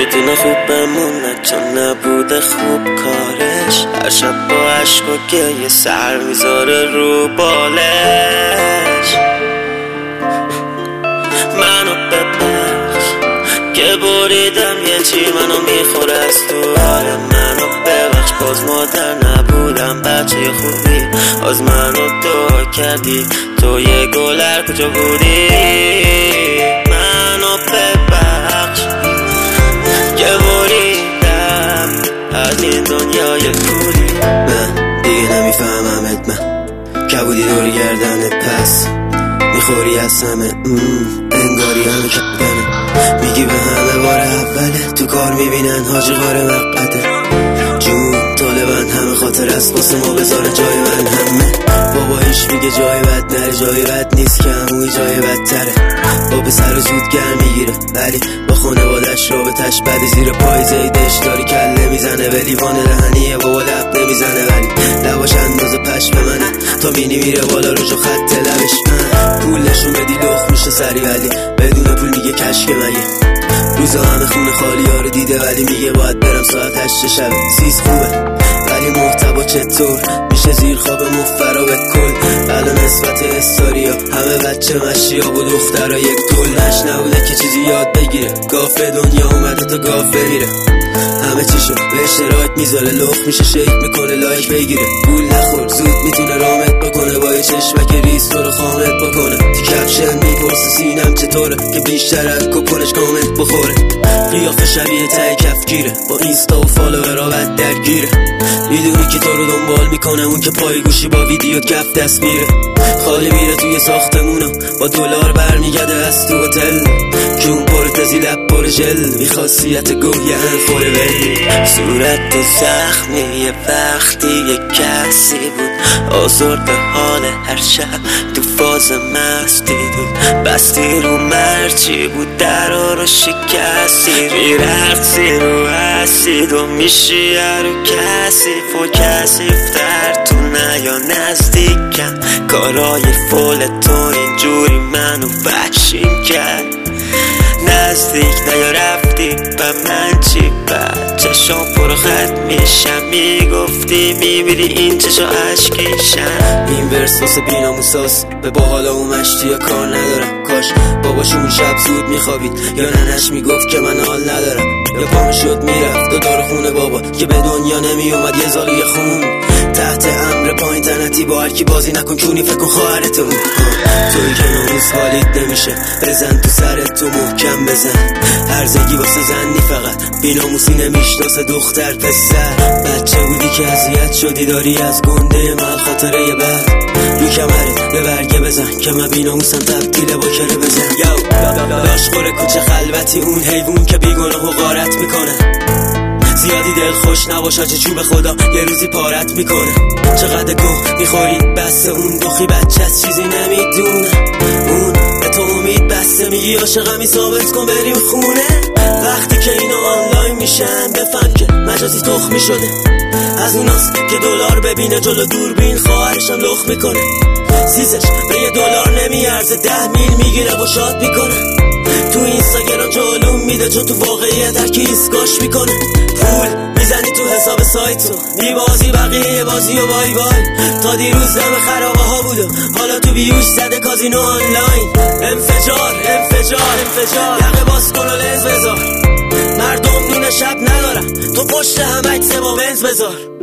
میدونه خوب بمونه چون نبوده خوب کارش. هر شب با عشق و گریه سر میذاره رو بالش. منو ببخش که بریدم یه چی منو میخوره از تو. آره منو ببخش باز مادر نبودم بچه خوبی. از منو دعا کردی تو یه گلر کجا بودی. منو ببخش که بریدم از این دنیای کولی. من دیگه نمیفهممت، من کبودی دور گردنت پس میخوری از همه انگاری همه کردنه. میگی به همه بار اوله تو کار میبینن حاجی غار وقته. جون طالبن همه خاطر است واسه ما بذاره جای من همه. بابایش میگه جای بد نره جای بد نیست که هموی جای بدتره. با پسر زود گرم میگیره ولی با خانوادش رابطش بده. زیر پای زیدش داری کله میزنه به لیوان دهنیه بابا لب نمیزنه ولی لباش اندازه پش به منه تا مینی میره بالا رو جو خط لبش. پول نشون بدی لخ میشه سری ولی بدون پول میگه کشک مگه. روزا همه خونه خالی ها رو دیده ولی میگه باید برم ساعت 8 شب. سیز خوبه ولی محتوا چطور میشه زیر خواب مفرا به کل. الان نسبت استاریا همه بچه مشی ها و دخترها یک طول. نبوده که چیزی یاد بگیره گافه دنیا اومده تا گافه میره. همه چیشو به اشتراک میذاره لخ میشه شیک میکنه لایک بگیره. گول نخور زود میتونه رامت بکنه با یه چشمک ریز تو رو خامت بکنه. تو کپشن میپرسه سینم چطوره که بیشتر از کپونش کامنت بخوره. قیافه شبیه ته کفگیره با اینستا و فالوورا بد درگیره. میدونی که تو رو دنبال میکنه اون که پای گوشی با ویدیو کف دست میره. خالی میره توی ساختمونا با دلار برمیگرده از تو هتل. جون پرتزی لب پر ژل بی خاصیت گویه خوره ولی. صورت زخمی یه وقتی یه کسی بود آزرد حال هر شب تو فاز مستی بود. بستی رو مرچی بود درا رو شکستی میرقصی رو اسید و میشی رو کسیف و کسیفتر تو نیا نزدیکم. کارای فول تو اینجوری منو وحشیم کرد. نزدیک نیا رفتی و من چی بد چشام پر خط میشم. میگفتی میمیری این چشا عشقیشم. این ورس واسه بیناموساس به باحالا و مشتی یا کار ندارم. کاش باباشون شب زود میخوابید یا ننش میگفت که من حال ندارم. یا پام شد میرفت و دار خونه بابا که به دنیا نمیومد یه زالوی خون. تحت امر پایین تنتی با هرکی بازی نکن کونی فکر کن خواهرتون. توی که ناموس حالیت نمیشه بزن تو سرت تو محکم بزن. هرزگی واسه زنی فقط بیناموسی نمیشناسه دختر پسر. بچه بودی که اذیت شدی داری از گنده من خاطره یه بد. رو کمره به برگه بزن که من بیناموسم تبدیل با کره بزن. لاشخور کوچه خلوتی اون حیوون که بیگناه و غارت میکنه. زیادی دل خوش نباشه چه چوب خدا یه روزی پارت میکنه. چقدر گوه میخوری بس اون دخی بچه از چیزی نمیدونه. اون به تو امید بسته میگی عاشقمی ثابت کن بریم خونه. وقتی که اینا آنلاین میشن بفهم که مجازی تخمی شده. از اوناست که دلار ببینه جلو دوربین خواهرشم لخ میکنه. سیزش به $1 نمیارزه 10 میل میگیره و شاد میکنه. تو اینستاگرام جلوم میده چون تو واقعیت هرکی ایسکاش میکنه. پول میزنی تو حساب سایتو میبازی بقیه بازی و بای بای. تا دیروز دم خرابه ها بودم حالا تو بیوش زده کازینو آنلاین. انفجار انفجار انفجار یقه باز کن و لنز بذار. مردم نون شب ندارم تو پشت همه عکس با بنز بذار.